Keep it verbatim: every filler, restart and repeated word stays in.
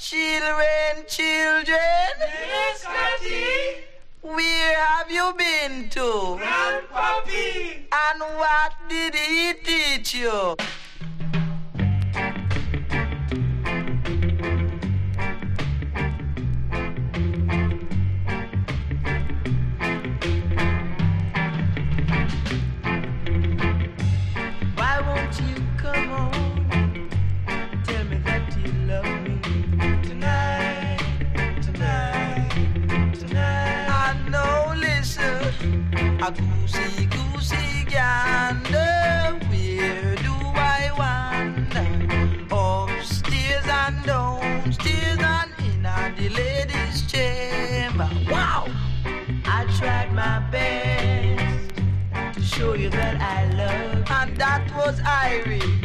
Children, children. Yes, Scotty. Where have you been to? Grandpappy. And what did he teach you? Why won't you come home? Tell me that you love me tonight, tonight, tonight. I know, listen, a goosey, goosey gander. Where do I wander? Upstairs and downstairs and in the ladies' chamber. Wow! I tried my best to show you that I love, and that was Irie.